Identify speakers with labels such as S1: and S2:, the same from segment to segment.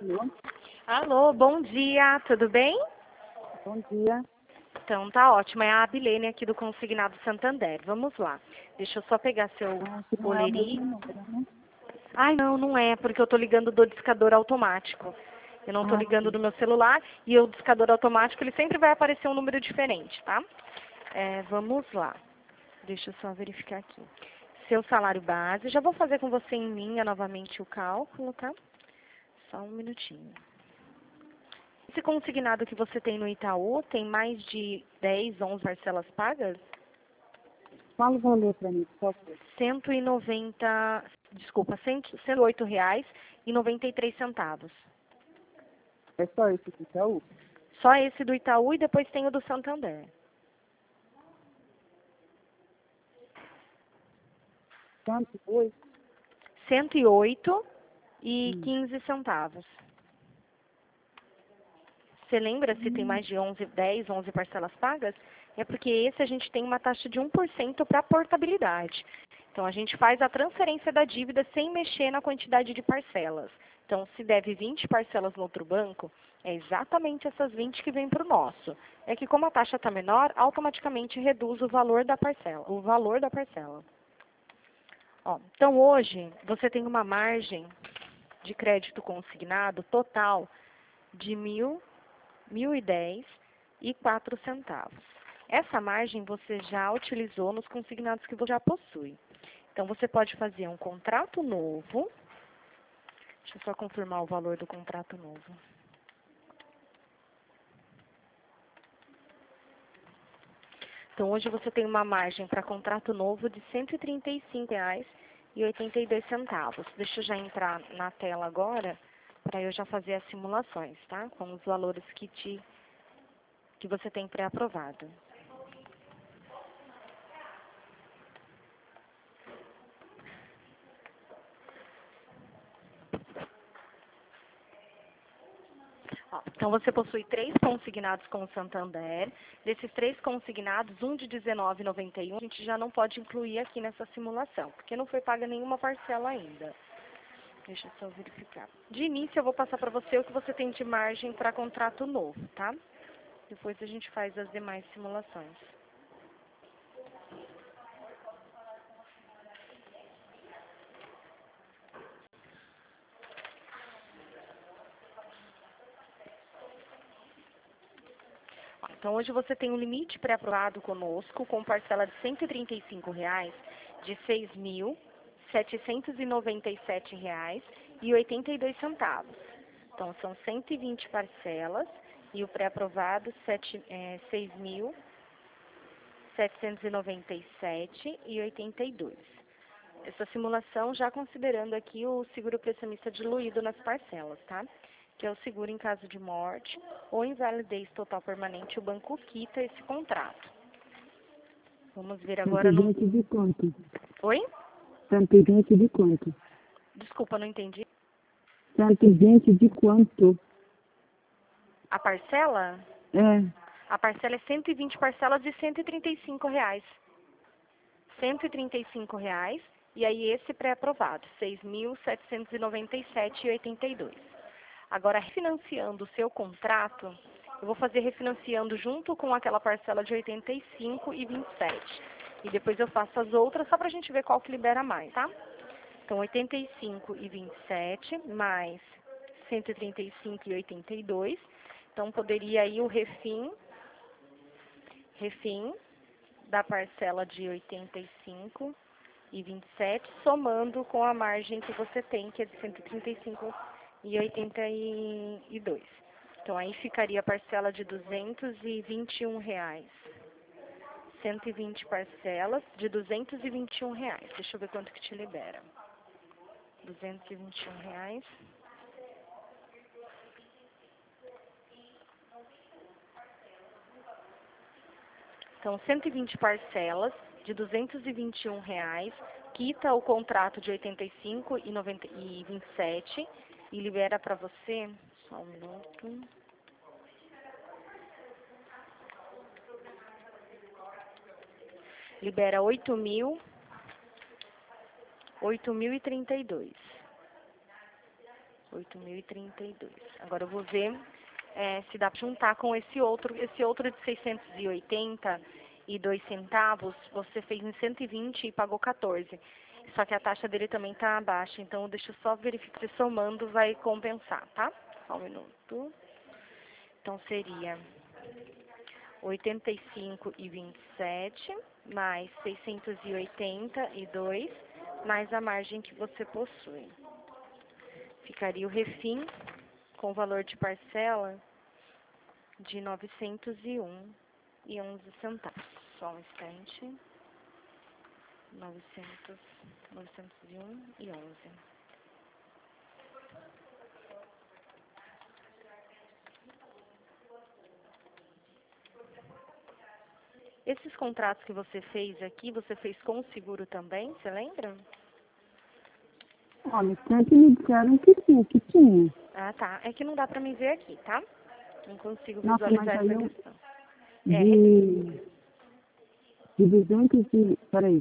S1: Alô?
S2: Alô, bom dia, tudo bem?
S1: Bom dia.
S2: Então tá ótimo, é a Abilene aqui do Consignado Santander. Vamos lá. Deixa eu só pegar seu
S1: Que não é o mesmo
S2: boletim.
S1: número, né?
S2: Ai, não, não é, porque eu tô ligando do discador automático. Eu não tô ligando
S1: Sim.
S2: do meu celular e o discador automático, ele sempre vai aparecer um número diferente, tá? Vamos lá. Deixa eu só verificar aqui. Seu salário base, já vou fazer com você em linha novamente o cálculo, tá? Só um minutinho. Esse consignado que você tem no Itaú tem mais de 10, 11 parcelas pagas?
S1: Fala o valor para mim, por favor.
S2: 190, desculpa, R$ 108,93.
S1: É só esse aqui, Itaú?
S2: Só esse do Itaú e depois tem o do Santander.
S1: Quanto foi?
S2: 108,15. Você lembra se tem mais de 11, 10, 11 parcelas pagas? É porque esse a gente tem uma taxa de 1% para portabilidade. Então, a gente faz a transferência da dívida sem mexer na quantidade de parcelas. Então, se deve 20 parcelas no outro banco, é exatamente essas 20 que vêm para o nosso. É que como a taxa está menor, automaticamente reduz o valor da parcela. Ó, então, hoje, você tem uma margem de crédito consignado total de R$ 1.010,04. Essa margem você já utilizou nos consignados que você já possui. Então, você pode fazer um contrato novo. Deixa eu só confirmar o valor do contrato novo. Então, hoje você tem uma margem para contrato novo de R$ 135,82. Deixa eu já entrar na tela agora, para eu já fazer as simulações, tá? Com os valores que você tem pré-aprovado. Ó, então, você possui 3 consignados com o Santander. Desses 3 consignados, um de R$19,91, a gente já não pode incluir aqui nessa simulação, porque não foi paga nenhuma parcela ainda. Deixa eu só verificar. De início, eu vou passar para você o que você tem de margem para contrato novo, tá? Depois a gente faz as demais simulações. Então, hoje você tem um limite pré-aprovado conosco, com parcela de R$ 135,00, de R$ 6.797,82. Então, são 120 parcelas e o pré-aprovado R$ 6.797,82. Essa simulação já considerando aqui o seguro prestamista diluído nas parcelas, tá? Que é o seguro em caso de morte ou invalidez total permanente, o banco quita esse contrato. Vamos ver agora no...
S1: 120 de quanto?
S2: Oi?
S1: 120 de quanto?
S2: Desculpa, não entendi.
S1: 120 de quanto?
S2: A parcela?
S1: É.
S2: A parcela é 120 parcelas de R$ 135,00. R$ 135,00 e aí esse pré-aprovado, R$ 6.797,82. Agora, refinanciando o seu contrato, eu vou fazer refinanciando junto com aquela parcela de R$ 85,27. E depois eu faço as outras só para a gente ver qual que libera mais, tá? Então, R$ 85,27 mais R$ 135,82. Então, poderia aí o refim da parcela de R$ 85,27, somando com a margem que você tem, que é de R$ 135,82. Então, aí ficaria a parcela de R$ 221,00. 120 parcelas de R$ 221,00. Deixa eu ver quanto que te libera. R$ 221,00. Então, 120 parcelas de R$ 221,00, quita o contrato de R$ 85,27 e libera para você, só um minuto, libera 8.032. 8.032. Agora eu vou ver se dá para juntar com esse outro de 682 centavos, você fez em 120 e pagou 14. Só que a taxa dele também está baixa, então deixa eu só verificar se somando vai compensar, tá? Só um minuto. Então seria 85,27 mais 682 mais a margem que você possui. Ficaria o refim com valor de parcela de 901,11 centavos. Só um instante. 901,11. Esses contratos que você fez aqui, você fez com o seguro também, você lembra?
S1: Olha, sempre me disseram que sim, que tinha.
S2: Ah, tá. É que não dá pra me ver aqui, tá? Não consigo
S1: Nossa, mas
S2: visualizar
S1: aí
S2: essa
S1: eu,
S2: questão.
S1: de 200 e... Peraí.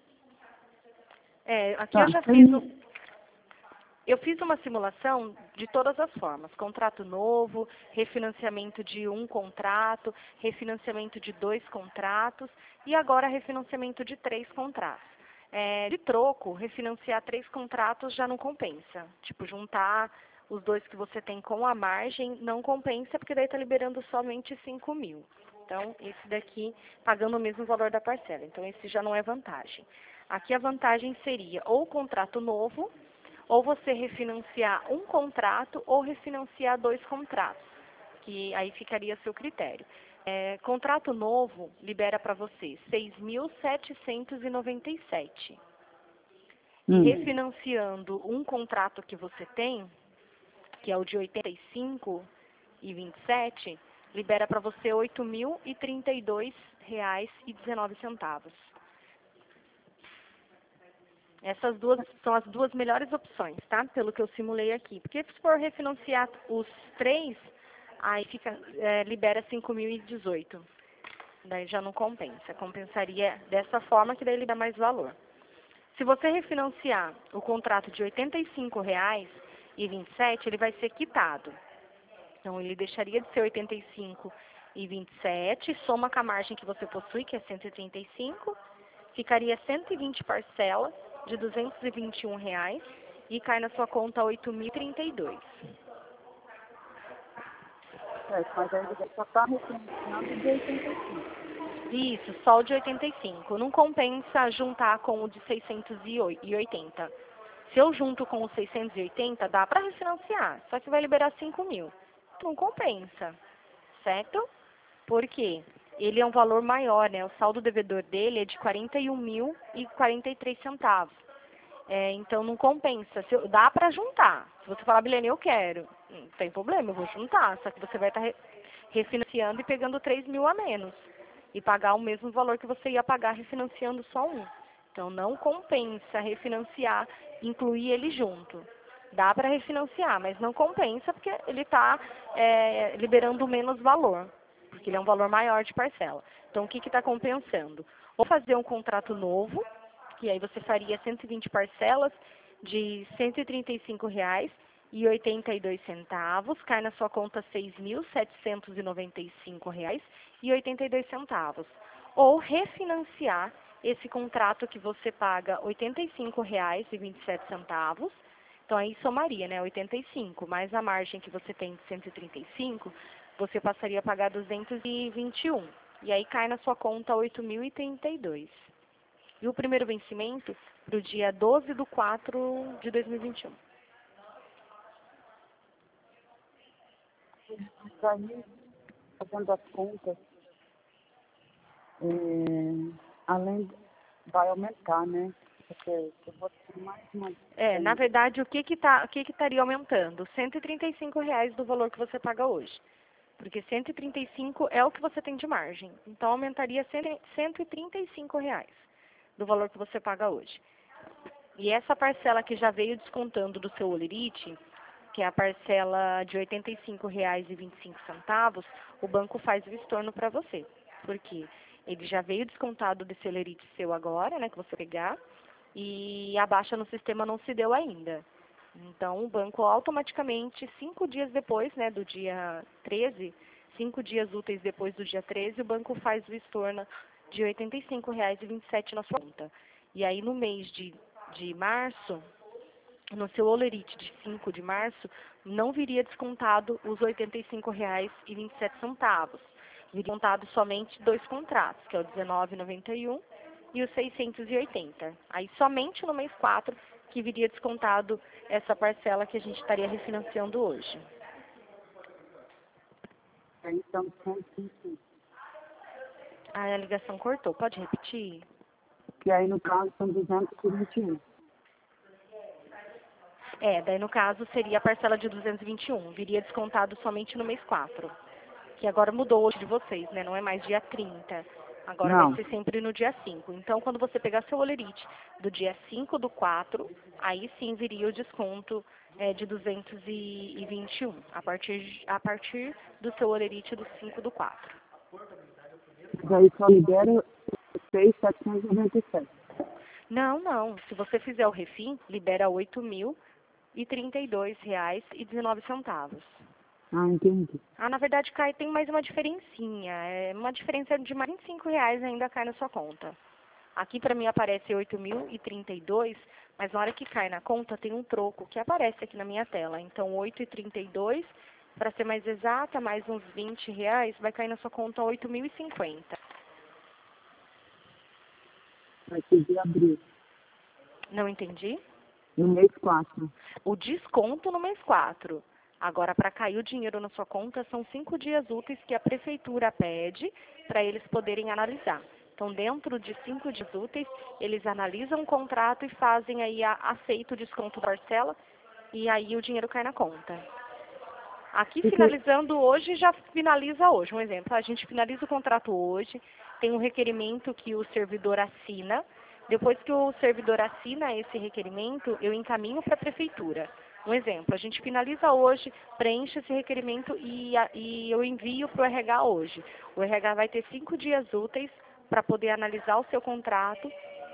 S2: Aqui
S1: Tá,
S2: eu já fiz
S1: 100
S2: eu fiz uma simulação de todas as formas. Contrato novo, refinanciamento de um contrato, refinanciamento de 2 contratos e agora refinanciamento de 3 contratos. De troco, refinanciar 3 contratos já não compensa. Tipo, juntar os 2 que você tem com a margem não compensa, porque daí está liberando somente 5.000. Então, esse daqui pagando o mesmo valor da parcela. Então, esse já não é vantagem. Aqui a vantagem seria ou contrato novo, ou você refinanciar um contrato ou refinanciar 2 contratos, que aí ficaria a seu critério. Contrato novo libera para você 6.797. E refinanciando um contrato que você tem, que é o de 85,27, libera para você R$ 8.032,19. Essas duas são as duas melhores opções, tá? Pelo que eu simulei aqui. Porque se for refinanciar os 3, aí libera 5.018. Daí já não compensa. Compensaria dessa forma, que daí ele dá mais valor. Se você refinanciar o contrato de R$ 85,27, ele vai ser quitado. Então, ele deixaria de ser 85,27, soma com a margem que você possui, que é 135, ficaria 120 parcelas de R$ 221 e cai na sua conta 8.032.
S1: mas aí ele só está refinanciando de 85.
S2: Isso, só o de 85. Não compensa juntar com o de 680. Se eu junto com o 680, dá para refinanciar, só que vai liberar 5.000. Não compensa, certo? Por quê? Ele é um valor maior, né? O saldo devedor dele é de 41.043 centavos. Então não compensa. Dá para juntar. Se você falar, Bilene, eu quero, não tem problema, eu vou juntar. Só que você vai estar refinanciando e pegando 3.000 a menos. E pagar o mesmo valor que você ia pagar refinanciando só um. Então não compensa refinanciar, incluir ele junto. Dá para refinanciar, mas não compensa porque ele está liberando menos valor. Porque ele é um valor maior de parcela. Então o que está compensando? Ou fazer um contrato novo, que aí você faria 120 parcelas de R$ 135,82, cai na sua conta R$ 6.795,82. Ou refinanciar esse contrato que você paga R$ 85,27, então aí somaria, né, 85, mais a margem que você tem de 135, você passaria a pagar 221. E aí cai na sua conta 8.032. E o primeiro vencimento para o dia 12/4/2021.
S1: Aí, fazendo as contas, além, vai aumentar, né? Porque eu vou ter mais uma...
S2: Na verdade, o que estaria aumentando? R$ 135 do valor que você paga hoje. Porque 135 é o que você tem de margem. Então, aumentaria R$ 135 do valor que você paga hoje. E essa parcela que já veio descontando do seu Olerite, que é a parcela de R$ 85,25, o banco faz o estorno para você. Por quê? Ele já veio descontado desse Olerite seu agora, né, que você pegar, e a baixa no sistema não se deu ainda. Então, o banco automaticamente, 5 dias depois, né, do dia 13, 5 dias úteis depois do dia 13, o banco faz o estorno de R$ 85,27 na sua conta. E aí, no mês de março, no seu holerite de 5 de março, não viria descontado os R$ 85,27. Viria contado somente 2 contratos, que é o 19,91 e o 680. Aí, somente no mês 4, que viria descontado essa parcela que a gente estaria refinanciando hoje.
S1: Então, 120.
S2: Ah, a ligação cortou. Pode repetir?
S1: Que aí, no caso, são 221.
S2: Daí no caso seria a parcela de 221. Viria descontado somente no mês 4. Que agora mudou hoje de vocês, né? Não é mais dia 30. Agora
S1: Não.
S2: vai ser sempre no dia 5. Então, quando você pegar seu holerite do dia 5 do 4, aí sim viria o desconto de 221, a partir do seu holerite do 5 do 4.
S1: Mas aí só libera 6.797.
S2: Não, não. Se você fizer o refim, libera R$ 8.032,19.
S1: Ah, entendi.
S2: Ah, na verdade, tem mais uma diferencinha. É uma diferença de mais R$ 25 ainda cai na sua conta. Aqui para mim aparece 8.032, mas na hora que cai na conta tem um troco que aparece aqui na minha tela. Então, 8,32, para ser mais exata, mais uns R$ 20, vai cair na sua conta 8.050.
S1: Vai ser de abril.
S2: Não entendi?
S1: No mês 4.
S2: O desconto no mês 4. Agora, para cair o dinheiro na sua conta, são 5 dias úteis que a prefeitura pede para eles poderem analisar. Então, dentro de 5 dias úteis, eles analisam o contrato e fazem aí aceito o desconto da parcela e aí o dinheiro cai na conta. Aqui, finalizando hoje, já finaliza hoje. Um exemplo, a gente finaliza o contrato hoje, tem um requerimento que o servidor assina. Depois que o servidor assina esse requerimento, eu encaminho para a prefeitura. Um exemplo, a gente finaliza hoje, preenche esse requerimento e eu envio para o RH hoje. O RH vai ter 5 dias úteis para poder analisar o seu contrato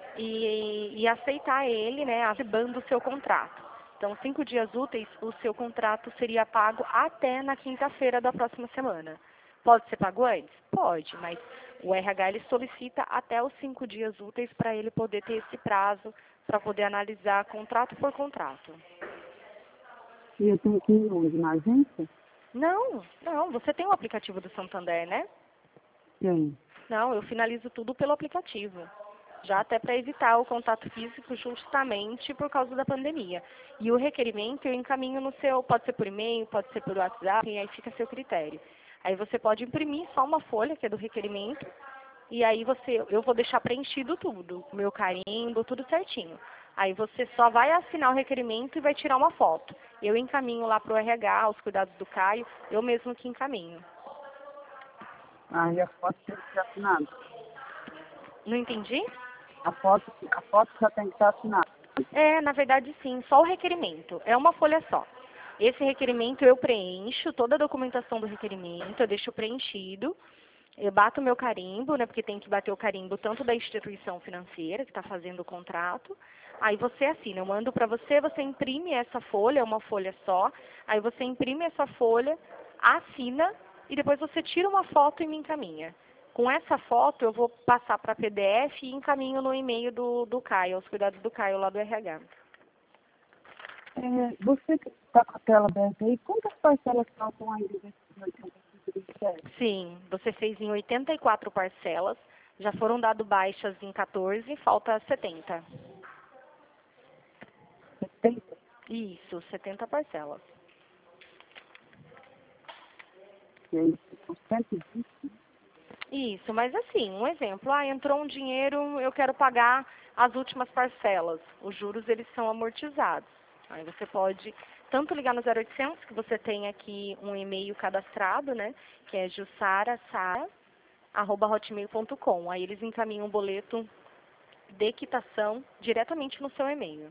S2: e aceitar ele, né, acabando o seu contrato. Então, 5 dias úteis, o seu contrato seria pago até na quinta-feira da próxima semana. Pode ser pago antes? Pode, mas o RH ele solicita até os 5 dias úteis para ele poder ter esse prazo para poder analisar contrato por contrato.
S1: E eu tenho que ir hoje na agência?
S2: Não, você tem o aplicativo do Santander, né?
S1: Sim.
S2: Não, eu finalizo tudo pelo aplicativo. Já até para evitar o contato físico justamente por causa da pandemia. E o requerimento eu encaminho no seu, pode ser por e-mail, pode ser por WhatsApp, e aí fica a seu critério. Aí você pode imprimir só uma folha, que é do requerimento, e aí eu vou deixar preenchido tudo, o meu carimbo, tudo certinho. Aí você só vai assinar o requerimento e vai tirar uma foto. Eu encaminho lá para o RH, os cuidados do Caio, eu mesmo que encaminho.
S1: Ah, e a foto tem que ser assinada?
S2: Não entendi?
S1: A foto já tem que estar assinada.
S2: Na verdade sim, só o requerimento. É uma folha só. Esse requerimento eu preencho, toda a documentação do requerimento, eu deixo preenchido. Eu bato meu carimbo, né, porque tem que bater o carimbo tanto da instituição financeira que está fazendo o contrato. Aí você assina, eu mando para você, você imprime essa folha, é uma folha só. Aí você imprime essa folha, assina e depois você tira uma foto e me encaminha. Com essa foto eu vou passar para PDF e encaminho no e-mail do Caio, aos cuidados do Caio lá do RH.
S1: Você que está com a tela aberta aí, quantas parcelas faltam ainda desses 85,27?
S2: Sim, você fez em 84 parcelas, já foram dado baixas em 14, falta 70.
S1: 70?
S2: Isso, 70 parcelas.
S1: E aí ficam 120?
S2: Isso, mas assim, um exemplo, entrou um dinheiro, eu quero pagar as últimas parcelas. Os juros, eles são amortizados. Aí você pode tanto ligar no 0800, que você tem aqui um e-mail cadastrado, né, que é jussara@hotmail.com. Aí eles encaminham um boleto de quitação diretamente no seu e-mail.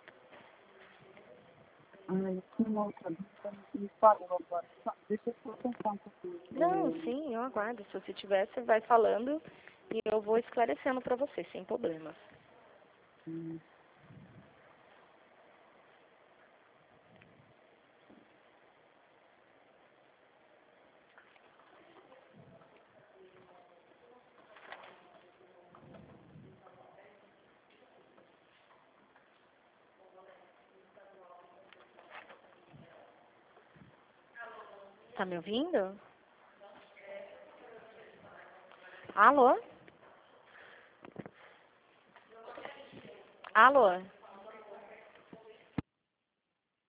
S1: Eu tinha uma outra dúvida, me falou agora. Deixa eu só pensar um pouquinho.
S2: Não, sim, eu aguardo. Se você tiver, você vai falando e eu vou esclarecendo para você, sem problemas. tá me ouvindo? Alô? Alô?